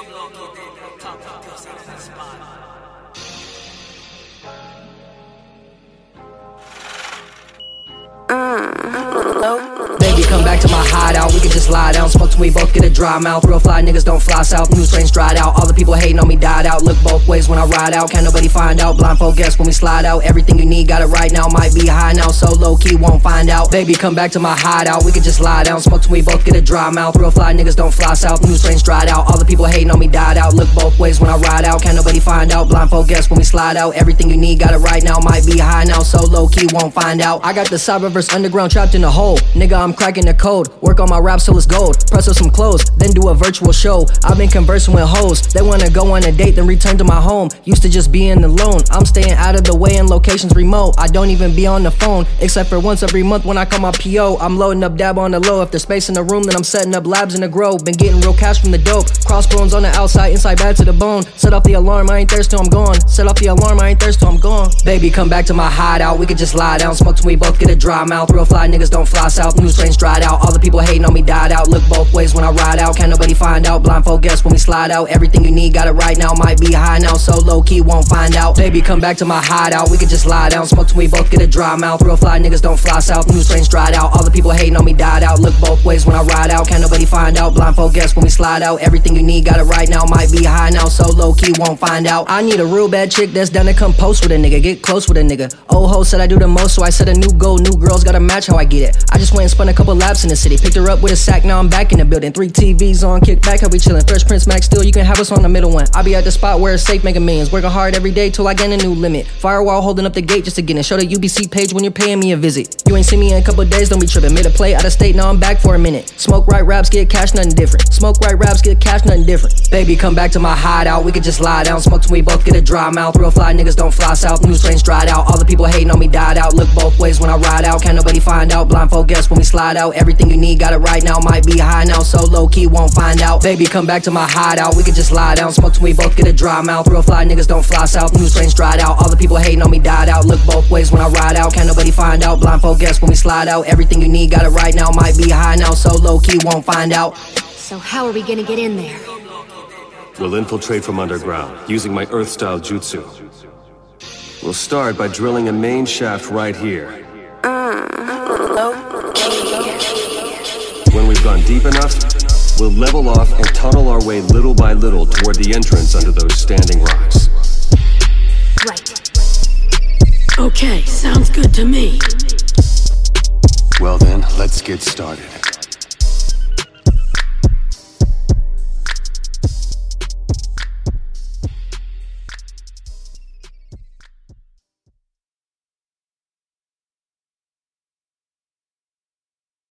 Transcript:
Baby, come back to my hideout. We can just lie down, smoke till we both get a dry mouth. Real fly niggas don't fly south. New strains dried out. All the people hating on me died out. Look both ways when I ride out. Can't nobody find out. Blindfold guess when we slide out. Everything you need, got it right now. Might be high now, so low key, won't find out. Baby, come back to my hideout. We can just lie down, smoke till we both get a dry mouth. Real fly niggas don't fly south. New strains dried out. All the people hating on me died out. Look both ways when I ride out. Can't nobody find out. Blindfold guess when we slide out. Everything you need, got it right now. Might be high now, so low key, won't find out. I got the Cyberverse underground trapped in a hole. Nigga, I'm cracking the code. Work on my rap so it's gold. Press up some clothes, then do a virtual show. I've been conversing with hoes. They wanna go on a date, then return to my home. Used to just being alone. I'm staying out of the way in locations remote. I don't even be on the phone, except for once every month when I call my PO. I'm loading up dab on the low. If there's space in the room, then I'm setting up labs in the grow. Been getting real cash from the dope. Crossbones on the outside, inside bad to the bone. Set off the alarm, I ain't thirsty till I'm gone. Set off the alarm, I ain't thirsty till I'm gone. Baby, come back to my hideout. We could just lie down, smoke till we both get a dry mouth. Real fly niggas don't fly south. New strains dried out. All the people hating on me died out. Look both ways when I ride out. Can't nobody find out. Blindfold guess when we slide out. Everything you need, got it right now. Might be high now, so low key, won't find out. Baby, come back to my hideout. We could just lie down, smoke till we both get a dry mouth. Real fly niggas don't fly south. New strains dried out. All the people hating on me died out. Look both ways when I ride out. Can't nobody find out. Blindfold guess when we slide out. Everything you need, got it right now. Might be high now, so low key, won't find out. I need a real bad chick that's down to come post with a nigga. Get close with a nigga. Old ho said I do the most, so I set a new goal. New girls gotta match how I get it. I just went and spun a couple laps in the city. Picked her up with a sack, now I'm back in the building. 3 TVs on, kick back, how we chillin'. Fresh Prince Max still, you can have us on the middle one. I be at the spot where it's safe, making millions. Working hard every day till I gain a new limit. Firewall holding up the gate just to get in. Show the UBC page when you're paying me a visit. You ain't seen me in a couple days, don't be trippin'. Made a play out of state, now I'm back for a minute. Smoke right raps, get cash, nothing different. Smoke right raps, get cash, nothing different. Baby, come back to my hideout. We could just lie down, smoke till we both get a dry mouth. Real fly niggas don't fly south. New strains dried out. All the people hating on me died out. Look both ways when I ride out. Can't nobody find out. Blindfold guess when we slide out. Everything you need, got it right now. Might be high now, so low key, won't find out. Baby, come back to my hideout. We could just lie down, smoke till we both get a dry mouth. Real fly niggas don't fly south. New strains dried out. All the people hating on me died out. Look both ways when I ride out. Can't nobody find out. Blindfold guess when we slide out. Everything you need, got it right now. Might be high now, so low key, won't find out. So how are we gonna get in there? We'll infiltrate from underground, using my Earth-style jutsu. We'll start by drilling a main shaft right here. When we've gone deep enough, we'll level off and tunnel our way little by little toward the entrance under those standing rocks. Right. Okay, sounds good to me. Well then, let's get started.